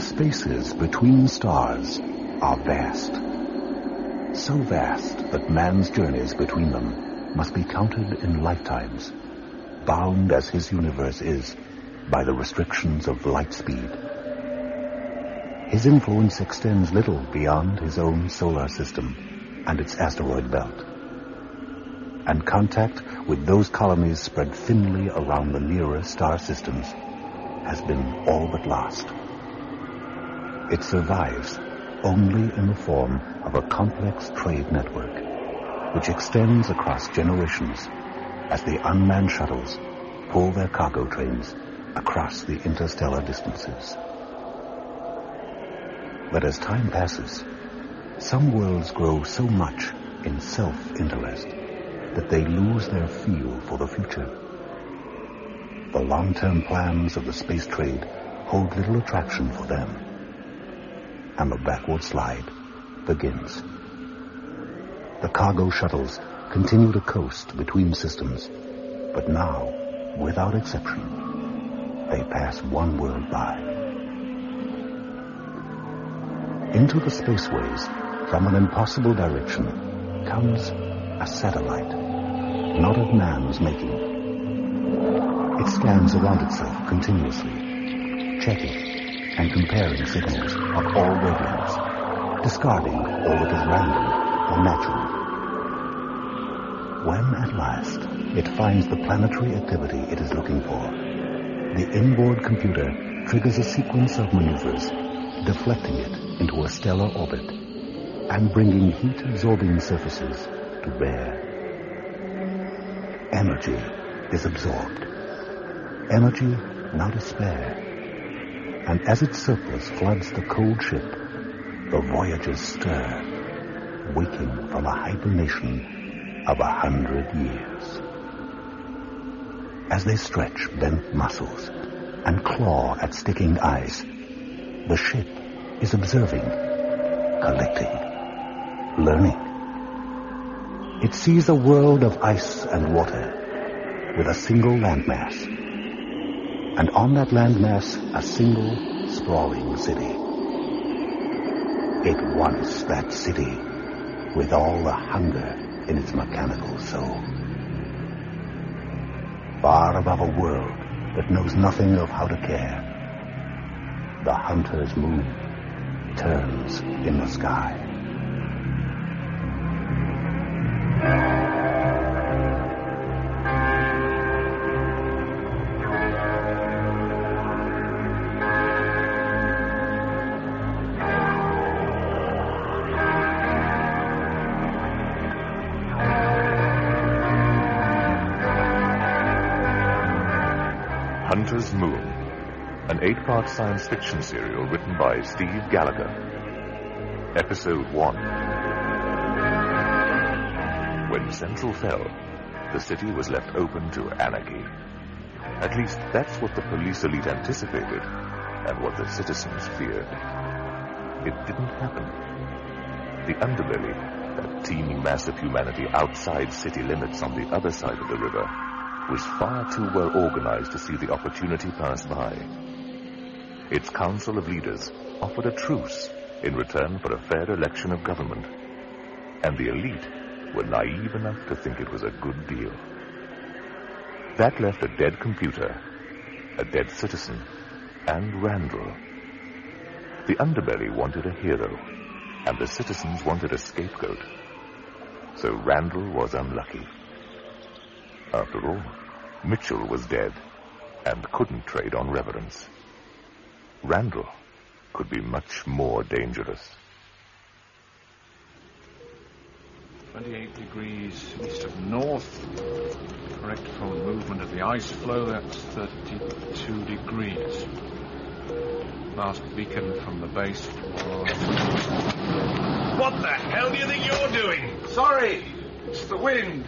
spaces between stars are vast. So vast that man's journeys between them must be counted in lifetimes, bound as his universe is by the restrictions of light speed. His influence extends little beyond his own solar system and its asteroid belt. And contact with those colonies spread thinly around the nearer star systems has been all but lost. It survives only in the form of a complex trade network, which extends across generations as the unmanned shuttles pull their cargo trains across the interstellar distances. But as time passes, some worlds grow so much in self-interest that they lose their feel for the future. The long-term plans of the space trade hold little attraction for them, and the backward slide begins. The cargo shuttles continue to coast between systems, but now, without exception, they pass one world by. Into the spaceways, from an impossible direction, comes a satellite, not of man's making. It scans around itself continuously, checking and comparing signals of all wavelengths, discarding all that is random or natural. When at last it finds the planetary activity it is looking for, the inboard computer triggers a sequence of maneuvers, deflecting it into a stellar orbit and bringing heat-absorbing surfaces to bear. Energy is absorbed. Energy now to spare. And as its surplus floods the cold ship, the voyagers stir, waking from a hibernation of 100 years. As they stretch bent muscles and claw at sticking ice, the ship is observing, collecting, learning. It sees a world of ice and water with a single landmass. And on that landmass, a single sprawling city. It wants that city with all the hunger in its mechanical soul. Far above a world that knows nothing of how to care, the hunter's moon turns in the sky. Hunter's Moon, an 8-part science fiction serial written by Steve Gallagher. Episode 1. When Central fell, the city was left open to anarchy. At least that's what the police elite anticipated, and what the citizens feared. It didn't happen. The underbelly, that teeming mass of humanity outside city limits on the other side of the river, was far too well organized to see the opportunity pass by. Its council of leaders offered a truce in return for a fair election of government, and the elite were naive enough to think it was a good deal. That left a dead computer, a dead citizen, and Randall. The underbelly wanted a hero, and the citizens wanted a scapegoat. So Randall was unlucky. After all, Mitchell was dead and couldn't trade on reverence. Randall could be much more dangerous. 28 degrees east of north. Correct for movement of the ice flow, that's 32 degrees. Last beacon from the base was... What the hell do you think you're doing? Sorry, it's the wind.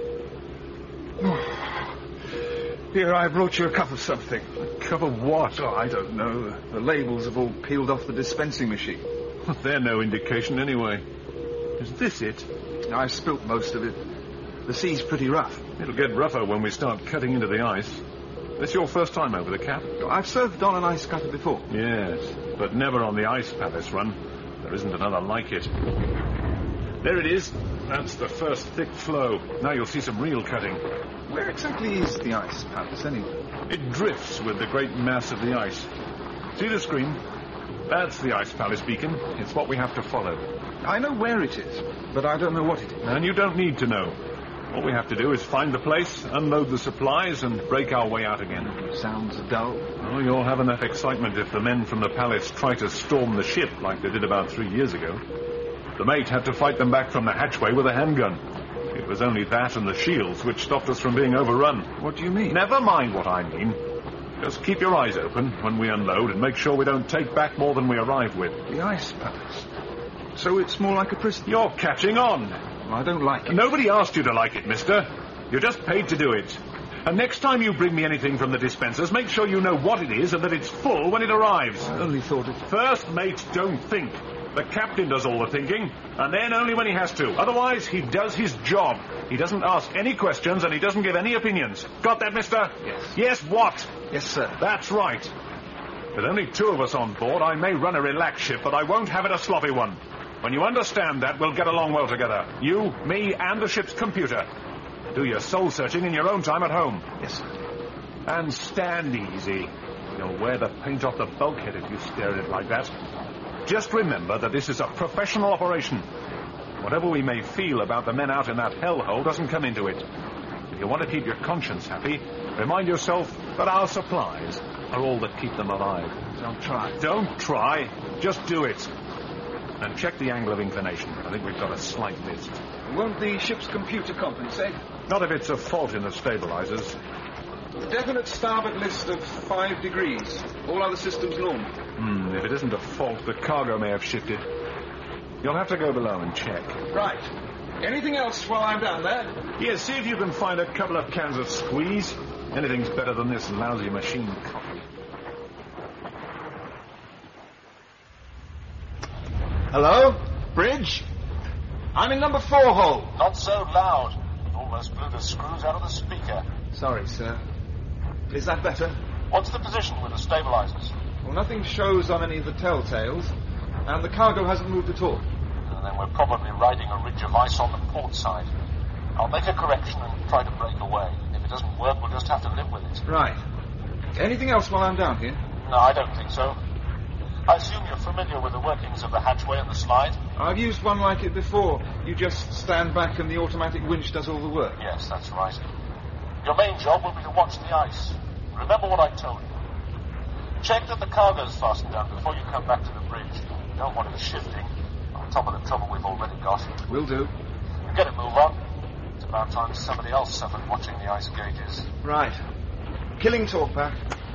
Here, I brought you a cup of something. A cup of what? Oh, I don't know. The labels have all peeled off the dispensing machine. They're no indication anyway. Is this it? I spilt most of it. The sea's pretty rough. It'll get rougher when we start cutting into the ice. This your first time over the Cap? I've served on an ice cutter before. Yes, but never on the Ice Palace run. There isn't another like it. There it is. That's the first thick flow. Now you'll see some real cutting. Where exactly is the ice palace, anyway? It drifts with the great mass of the ice. See the screen? That's the Ice Palace beacon. It's what we have to follow. I know where it is, but I don't know what it is. And you don't need to know. All we have to do is find the place, unload the supplies, and break our way out again. Sounds dull. Oh, you'll have enough excitement if the men from the palace try to storm the ship like they did about 3 years ago. The mate had to fight them back from the hatchway with a handgun. It was only that and the shields which stopped us from being overrun. What do you mean? Never mind what I mean. Just keep your eyes open when we unload and make sure we don't take back more than we arrive with. The ice palace. So it's more like a prison. You're catching on. Well, I don't like it. Nobody asked you to like it, mister. You're just paid to do it. And next time you bring me anything from the dispensers, make sure you know what it is and that it's full when it arrives. I only thought it... First mate, don't think. The captain does all the thinking, and then only when he has to. Otherwise, he does his job. He doesn't ask any questions, and he doesn't give any opinions. Got that, mister? Yes. Yes, what? Yes, sir. That's right. With only 2 of us on board, I may run a relaxed ship, but I won't have it a sloppy one. When you understand that, we'll get along well together. You, me, and the ship's computer. Do your soul-searching in your own time at home. Yes, sir. And stand easy. You'll wear the paint off the bulkhead if you stare at it like that. Just remember that this is a professional operation. Whatever we may feel about the men out in that hellhole doesn't come into it. If you want to keep your conscience happy, remind yourself that our supplies are all that keep them alive. Don't try. Don't try. Just do it. And check the angle of inclination. I think we've got a slight miss. Won't the ship's computer compensate? Not if it's a fault in the stabilizers. Definite starboard list of 5 degrees. All other systems normal. If it isn't a fault, the cargo may have shifted. You'll have to go below and check. Right. Anything else while I'm down there? Yes, see if you can find a couple of cans of squeeze. Anything's better than this lousy machine coffee. Hello? Bridge? I'm in number 4 hole. Not so loud. Almost blew the screws out of the speaker. Sorry, sir. Is that better? What's the position with the stabilizers? Well, nothing shows on any of the telltales, and the cargo hasn't moved at all. And then we're probably riding a ridge of ice on the port side. I'll make a correction and try to break away. If it doesn't work, we'll just have to live with it. Right. Anything else while I'm down here? No, I don't think so. I assume you're familiar with the workings of the hatchway and the slide? I've used one like it before. You just stand back and the automatic winch does all the work. Yes, that's right. Your main job will be to watch the ice. Remember what I told you. Check that the cargo's fastened down before you come back to the bridge. You don't want it shifting, on top of the trouble we've already got. Will do. You get a move on. It's about time somebody else suffered watching the ice gauges. Right. Killing talkback.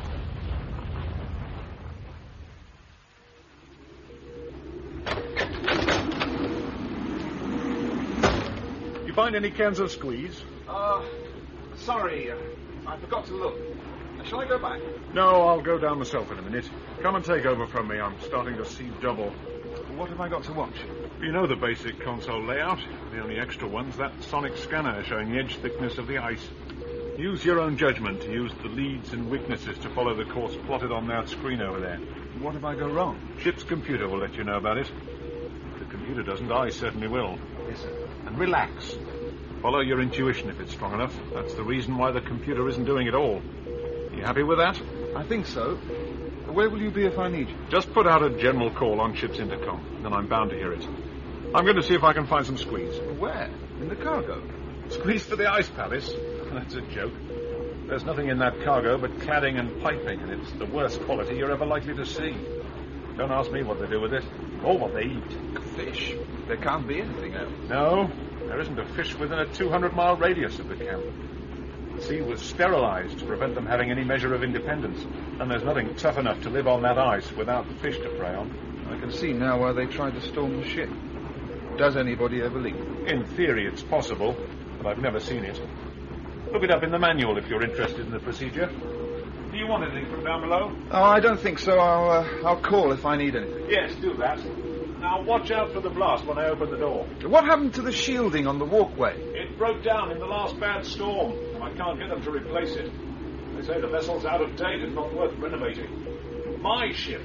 You find any cans of squeeze? Sorry. I forgot to look. Shall I go back? No, I'll go down myself in a minute. Come and take over from me. I'm starting to see double. What have I got to watch? You know the basic console layout. The only extra one's that sonic scanner showing the edge thickness of the ice. Use your own judgment to use the leads and weaknesses to follow the course plotted on that screen over there. What if I go wrong? Ship's computer will let you know about it. If the computer doesn't, I certainly will. Yes, sir. And relax. Follow your intuition if it's strong enough. That's the reason why the computer isn't doing it all. You happy with that? I think so. Where will you be if I need you? Just put out a general call on ship's intercom, then I'm bound to hear it. I'm going to see if I can find some squeeze. Where? In the cargo? Squeeze for the Ice Palace? That's a joke. There's nothing in that cargo but cladding and piping, and it's the worst quality you're ever likely to see. Don't ask me what they do with it, or what they eat. Fish. There can't be anything else. No, there isn't a fish within a 200-mile radius of the camp. The sea was sterilized to prevent them having any measure of independence, and there's nothing tough enough to live on that ice without fish to prey on. I can see now why they tried to storm the ship. Does anybody ever leave? In theory, it's possible, but I've never seen it. Look it up in the manual if you're interested in the procedure. Do you want anything from down below? Oh, I don't think so. I'll call if I need anything. Yes, do that. Now watch out for the blast when I open the door. What happened to the shielding on the walkway? It broke down in the last bad storm. I can't get them to replace it. They They say the vessel's out of date and not worth renovating. My ship.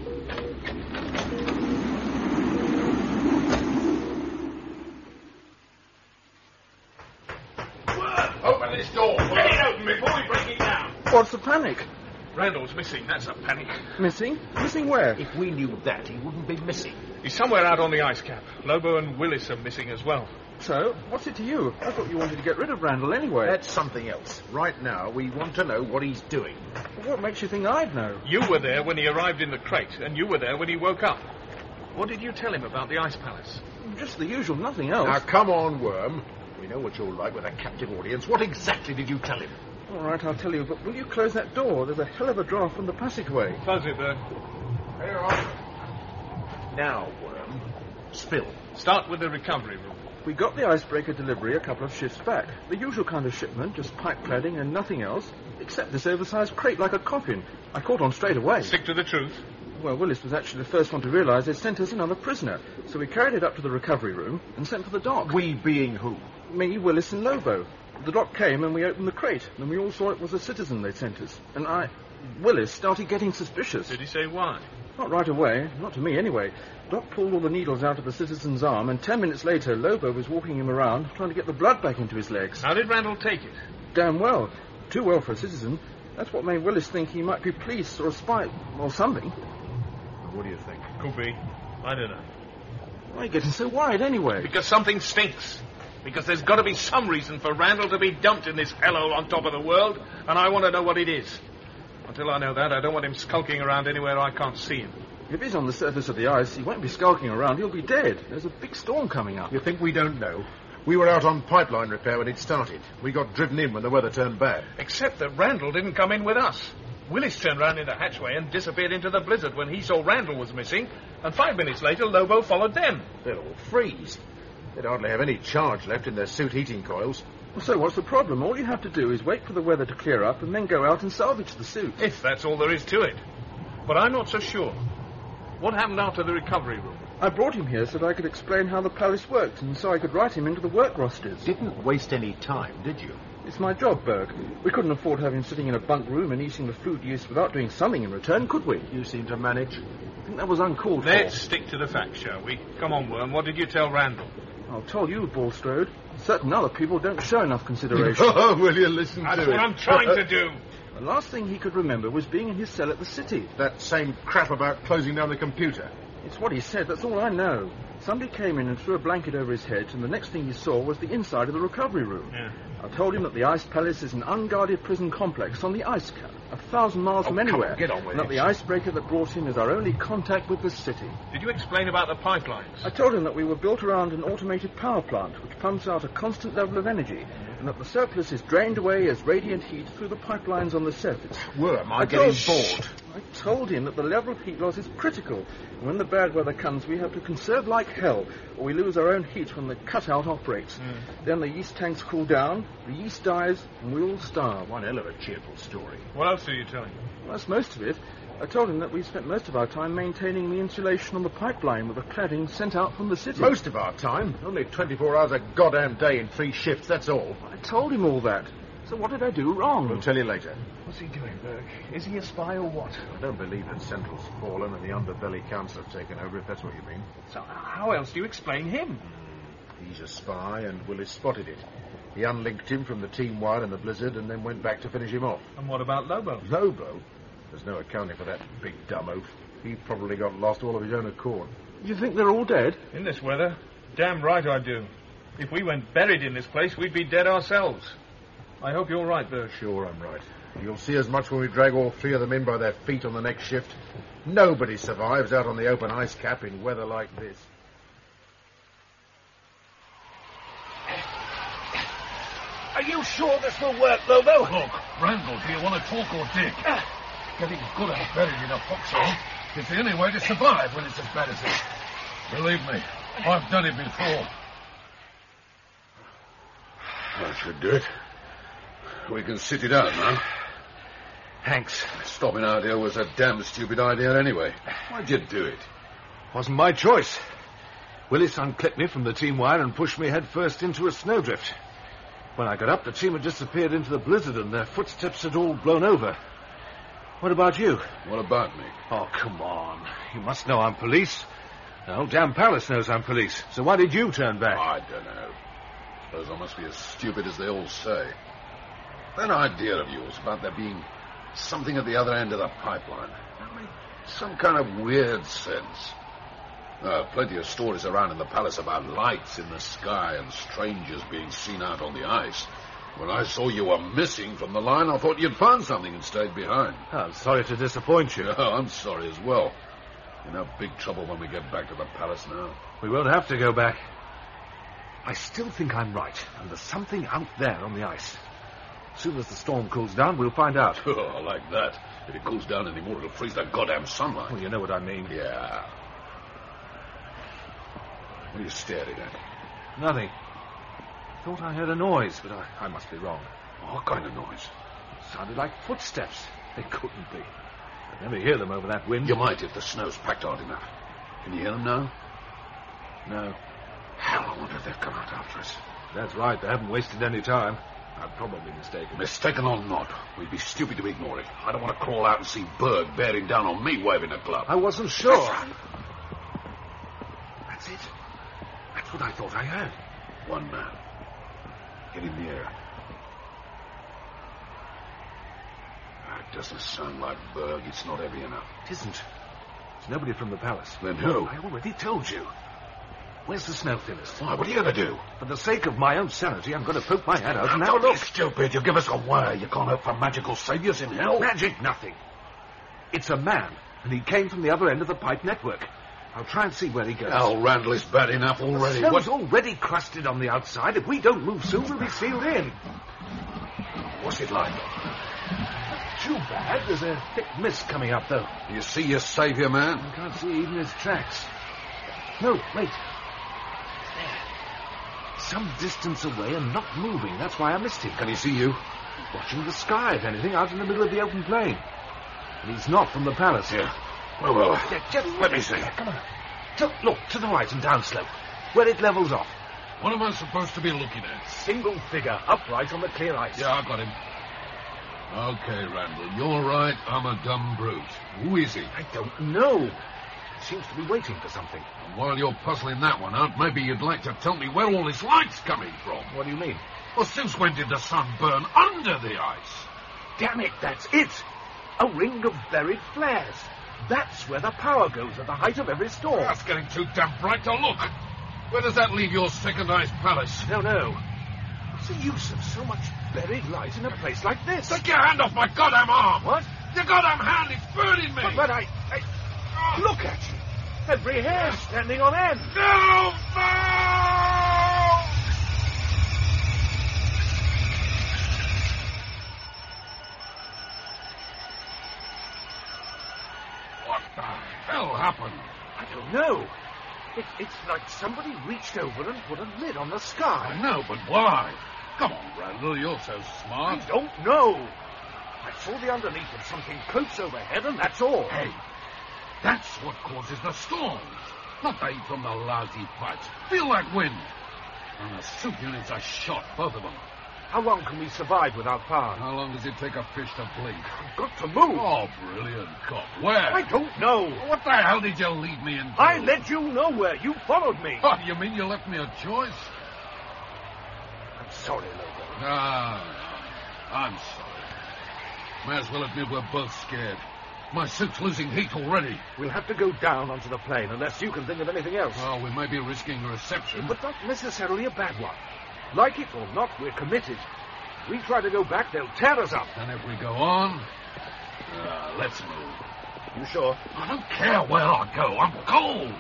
Open this door. Get it open before we break it down. What's the panic? Randall's missing. That's a panic. Missing? Missing where? If we knew that, he wouldn't be missing. He's somewhere out on the ice cap. Lobo and Willis are missing as well. So, what's it to you? I thought you wanted to get rid of Randall anyway. That's something else. Right now, we want to know what he's doing. What makes you think I'd know? You were there when he arrived in the crate, and you were there when he woke up. What did you tell him about the Ice Palace? Just the usual, nothing else. Now, come on, Worm. We know what you're like with a captive audience. What exactly did you tell him? All right, I'll tell you, but will you close that door? There's a hell of a draft from the passageway. Close it, Bert. Here on. Now, Worm, spill. Start with the recovery room. We got the icebreaker delivery a couple of shifts back. The usual kind of shipment, just pipe cladding and nothing else, except this oversized crate like a coffin. I caught on straight away. Stick to the truth. Well, Willis was actually the first one to realise they'd sent us another prisoner, so we carried it up to the recovery room and sent for the doc. We being who? Me, Willis and Lobo. The doc came and we opened the crate, and we all saw it was a citizen they'd sent us. And Willis started getting suspicious. Did he say why? Not right away, not to me anyway. Doc pulled all the needles out of the citizen's arm, and 10 minutes later, Lobo was walking him around, trying to get the blood back into his legs. How did Randall take it? Damn well. Too well for a citizen. That's what made Willis think he might be police or a spy or something. What do you think? Could be. I don't know. Why are you getting so worried anyway? Because something stinks. Because there's got to be some reason for Randall to be dumped in this hellhole on top of the world, and I want to know what it is. Until I know that, I don't want him skulking around anywhere I can't see him. If he's on the surface of the ice, he won't be skulking around. He'll be dead. There's a big storm coming up. You think we don't know? We were out on pipeline repair when it started. We got driven in when the weather turned bad. Except that Randall didn't come in with us. Willis turned round in the hatchway and disappeared into the blizzard when he saw Randall was missing, and 5 minutes later, Lobo followed them. They'll all freeze. They'd hardly have any charge left in their suit heating coils. So what's the problem? All you have to do is wait for the weather to clear up and then go out and salvage the suit. If that's all there is to it. But I'm not so sure. What happened after the recovery room? I brought him here so that I could explain how the palace worked, and so I could write him into the work rosters. Didn't waste any time, did you? It's my job, Berg. We couldn't afford to have him sitting in a bunk room and eating the food used without doing something in return, could we? You seem to manage. I think that was uncalled for. Let's stick to the facts, shall we? Come on, Worm. What did you tell Randall? I'll tell you, Bulstrode. Certain other people don't show enough consideration. Oh, will you listen That's to what it? I'm trying to do. The last thing he could remember was being in his cell at the city. That same crap about closing down the computer. It's what he said, that's all I know. Somebody came in and threw a blanket over his head, and the next thing he saw was the inside of the recovery room. Yeah. I told him that the Ice Palace is an unguarded prison complex on the ice cap, 1,000 miles from anywhere. Get on with and it. that the icebreaker that brought him is our only contact with the city. Did you explain about the pipelines? I told him that we were built around an automated power plant which pumps out a constant level of energy, and that the surplus is drained away as radiant heat through the pipelines on the surface. Worm, I'm getting bored. I told him that the level of heat loss is critical. And when the bad weather comes, we have to conserve like hell, or we lose our own heat when the cutout operates. Then the yeast tanks cool down, the yeast dies, and we all starve. One hell of a cheerful story. What else did you tell him? Well, that's most of it. I told him that we spent most of our time maintaining the insulation on the pipeline with the cladding sent out from the city. Most of our time. Only 24 hours a goddamn day in 3 shifts, that's all. I told him all that. So what did I do wrong? We'll tell you later. What's he doing, Berg? Is he a spy or what? I don't believe that Central's fallen and the Underbelly Council have taken over, if that's what you mean. So how else do you explain him? He's a spy, and Willis spotted it. He unlinked him from the team wire in the blizzard and then went back to finish him off. And what about Lobo? Lobo? There's no accounting for that big dumb oaf. He probably got lost all of his own accord. You think they're all dead? In this weather? Damn right I do. If we went buried in this place, we'd be dead ourselves. I hope you're right, Berg. Sure, I'm right. You'll see as much when we drag all 3 of them in by their feet on the next shift. Nobody survives out on the open ice cap in weather like this. Are you sure this will work, Lobo? Look, Randall, do you want to talk or dig? Getting good and buried in a foxhole is the only way to survive when it's as bad as this. Believe me, I've done it before. That should do it. We can sit it out now. Thanks. Stopping out here was a damn stupid idea anyway. Why'd you do it? Wasn't my choice. Willis unclipped me from the team wire and pushed me head first into a snowdrift. When I got up, the team had disappeared into the blizzard and their footsteps had all blown over. What about you? What about me? Oh, come on. You must know I'm police. The whole damn palace knows I'm police. So why did you turn back? I don't know. Suppose I must be as stupid as they all say. That idea of yours about there being something at the other end of the pipeline, that made some kind of weird sense. Plenty of stories around in the palace about lights in the sky and strangers being seen out on the ice. When I saw you were missing from the line, I thought you'd found something and stayed behind. I'm sorry to disappoint you. Yeah, I'm sorry as well. You're in big trouble when we get back to the palace now. We won't have to go back. I still think I'm right, and there's something out there on the ice. As soon as the storm cools down, we'll find out. Oh, I like that. If it cools down anymore, it'll freeze that goddamn sunlight. Well, you know what I mean. Yeah. What are you staring at? Nothing. Thought I heard a noise, but I must be wrong. What kind of noise? Sounded like footsteps. They couldn't be. I'd never hear them over that wind. You might if the snow's packed hard enough. Can you hear them now? No. Hell, I wonder if they've come out after us. That's right. They haven't wasted any time. I'm probably mistaken. Mistaken or not, we'd be stupid to ignore it. I don't want to crawl out and see Berg bearing down on me waving a glove. I wasn't sure. That's it. That's what I thought I heard. One man. Get in the air. That doesn't sound like Berg. It's not heavy enough. It isn't. It's nobody from the palace. Then who? I already told you. Where's the snow thinnest? Why, what are you going to do? For the sake of my own sanity, I'm going to poke my head out and have a Don't look. be stupid. You give us away. You can't hope for magical saviors in hell. Magic nothing. It's a man, and he came from the other end of the pipe network. I'll try and see where he goes. Oh, Randall is bad enough already. The snow's already crusted on the outside. If we don't move soon, we'll be sealed in. What's it like? Too bad. There's a thick mist coming up, though. You see your savior, man? I can't see even his tracks. No, wait. There. Some distance away and not moving. That's why I missed him. Can he see you? Watching the sky, if anything, out in the middle of the open plain. And he's not from the palace. Yeah. Well. Yeah, just let me see. Come on. Look, to the right and down slope, where it levels off. What am I supposed to be looking at? Single figure, upright on the clear ice. Yeah, I got him. Okay, Randall, you're right. I'm a dumb brute. Who is he? I don't know. He seems to be waiting for something. And while you're puzzling that one out, maybe you'd like to tell me where all this light's coming from. What do you mean? Well, since when did the sun burn under the ice? Damn it, that's it. A ring of buried flares. That's where the power goes at the height of every storm. That's getting too damn bright to look. Where does that leave your second ice palace? No. What's the use of so much buried light in a place like this? Take your hand off my goddamn arm! What? Your goddamn hand is burning me! But I... Look at you. Every hair standing on end. No! What the hell happened? I don't know. It's like somebody reached over and put a lid on the sky. I know, but why? Come on, Randall, you're so smart. I don't know. I saw the underneath of something close overhead, and that's all. Hey, that's what causes the storms. Not the heat from the lousy pipes. Feel that wind. And the soup units are shot, both of them. How long can we survive without power? How long does it take a fish to blink? I've got to move. Oh, brilliant cop. Where? I don't know. What the hell did you lead me into? I led you nowhere. You followed me. Oh, you mean you left me a choice? I'm sorry, Lobo. I'm sorry. May as well admit we're both scared. My suit's losing heat already. We'll have to go down onto the plane unless you can think of anything else. Well, we may be risking a reception. But not necessarily a bad one. Like it or not, we're committed. If we try to go back, they'll tear us up. And if we go on, let's move. You sure? I don't care where I go. I'm cold.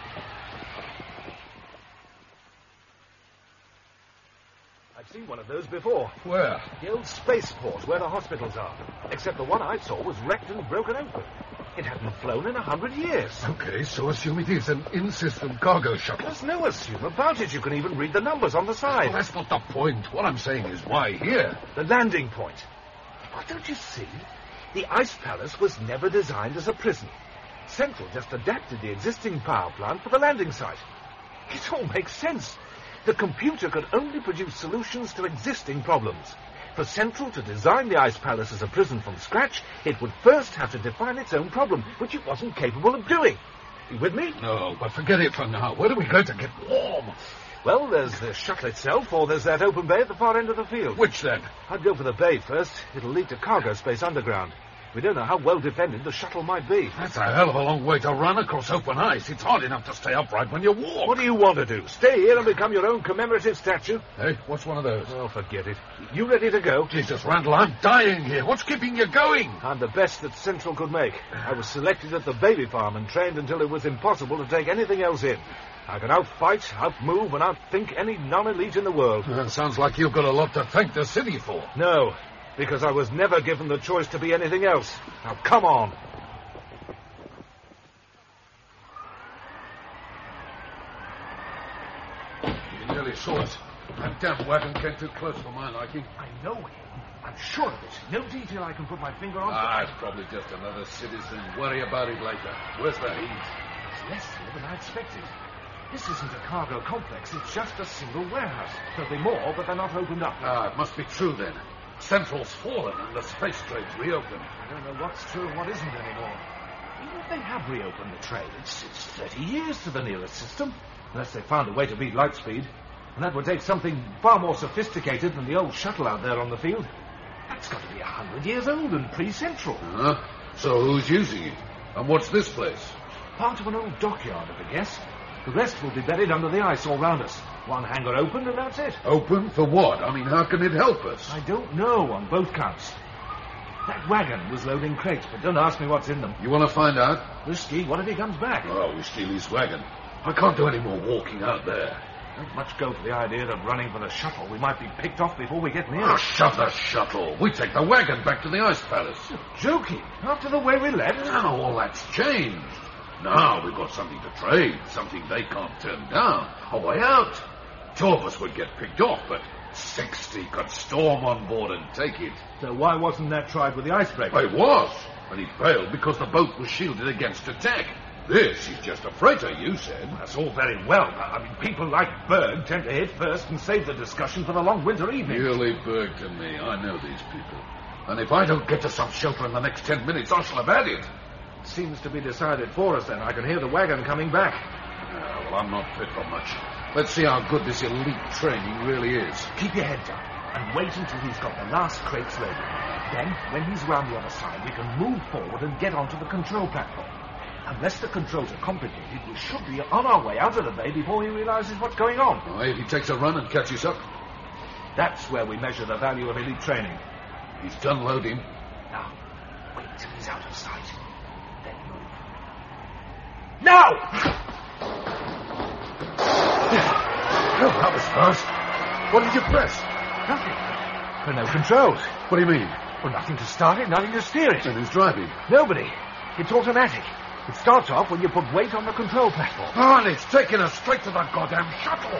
I've seen one of those before. Where? The old spaceport where the hospitals are. Except the one I saw was wrecked and broken open. It hadn't flown in 100 years. Okay, so assume it is an in-system cargo shuttle. There's no assume about it. You can even read the numbers on the side. Well, that's not the point. What I'm saying is why here? The landing point. Why, don't you see? The Ice Palace was never designed as a prison. Central just adapted the existing power plant for the landing site. It all makes sense. The computer could only produce solutions to existing problems. For Central to design the Ice Palace as a prison from scratch, it would first have to define its own problem, which it wasn't capable of doing. You with me? No, but forget it for now. Where are we going to get warm? Well, there's the shuttle itself, or there's that open bay at the far end of the field. Which then? I'd go for the bay first. It'll lead to cargo space underground. We don't know how well defended the shuttle might be. That's a hell of a long way to run across open ice. It's hard enough to stay upright when you walk. What do you want to do? Stay here and become your own commemorative statue? Hey, what's one of those? Oh, forget it. You ready to go? Jesus, Randall, I'm dying here. What's keeping you going? I'm the best that Central could make. I was selected at the baby farm and trained until it was impossible to take anything else in. I can outfight, outmove, and outthink any non-elite in the world. Sounds like you've got a lot to thank the city for. No, because I was never given the choice to be anything else. Now, come on. You nearly saw us. That damn wagon came too close for my liking. I know him. I'm sure of it. No detail I can put my finger on. It's probably just another citizen. Worry about it later. Where's the heat? It's less here than I expected. This isn't a cargo complex. It's just a single warehouse. There'll be more, but they're not opened up. It must be true then. Central's fallen and the space trade's reopened. I don't know what's true and what isn't anymore. Even if they have reopened the trade, it's 30 years to the nearest system. Unless they found a way to beat light speed. And that would take something far more sophisticated than the old shuttle out there on the field. That's got to be 100 years old and pre-Central. So who's using it? And what's this place? Part of an old dockyard, I guess. The rest will be buried under the ice all round us. One hangar open and that's it. Open? For what? I mean, how can it help us? I don't know on both counts. That wagon was loading crates, but don't ask me what's in them. You want to find out? Risky. What if he comes back? Oh, we steal his wagon. I can't do any more walking out there. Don't much go for the idea of running for the shuttle. We might be picked off before we get near it. Shut the shuttle. We take the wagon back to the Ice Palace. You're joking. After the way we left? Now all that's changed. Now we've got something to trade, something they can't turn down. A way out. 2 of us would get picked off, but 60 could storm on board and take it. So why wasn't that tried with the icebreaker? It was, and he failed because the boat was shielded against attack. This is just a freighter, you said. That's all very well. I mean, people like Berg tend to hit first and save the discussion for the long winter evening. You leave Berg to me. I know these people. And if I don't get to some shelter in the next 10 minutes, I shall have had it. Seems to be decided for us, then. I can hear the wagon coming back. Well, I'm not fit for much. Let's see how good this elite training really is. Keep your head down and wait until he's got the last crates loaded. Then, when he's round the other side, we can move forward and get onto the control platform. Unless the controls are complicated, we should be on our way out of the bay before he realizes what's going on. If he takes a run and catches up? That's where we measure the value of elite training. He's done loading. Now, wait till he's out of sight. Then move. Now! Oh, that was fast. What did you press? Nothing. There are no controls. What do you mean? Well, nothing to start it, nothing to steer it. And who's driving? Nobody. It's automatic. It starts off when you put weight on the control platform. And it's taking us straight to the goddamn shuttle.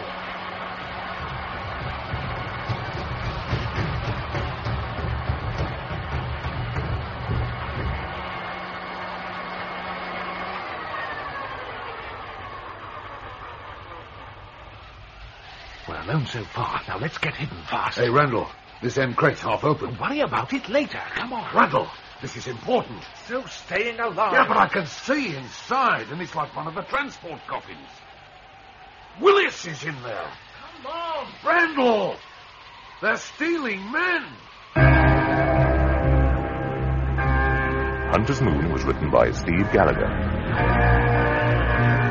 We're alone so far. Now let's get hidden fast. Hey, Randall, this end crate's half open. Don't worry about it later. Come on. Randall, this is important. So staying alive. Yeah, but I can see inside, and it's like one of the transport coffins. Willis is in there. Come on. Randall! They're stealing men. Hunter's Moon was written by Steve Gallagher.